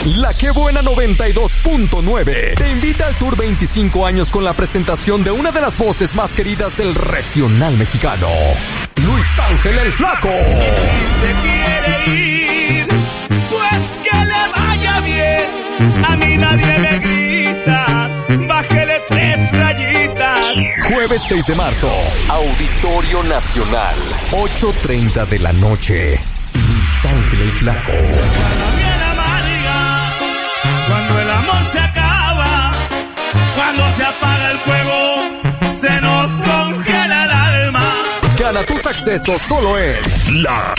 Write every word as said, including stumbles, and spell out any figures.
La Que Buena noventa y dos punto nueve te invita al Tour veinticinco años con la presentación de una de las voces más queridas del regional mexicano, Luis Ángel el Flaco. Si se quiere ir, pues que le vaya bien. A mí nadie me grita, bájele tres rayitas. Jueves seis de marzo, Auditorio Nacional, ocho treinta de la noche. Luis Ángel el Flaco. Bien amarga, cuando el amor se acaba, cuando se apaga el fuego, se nos congela el alma. Gana tus accesos solo en La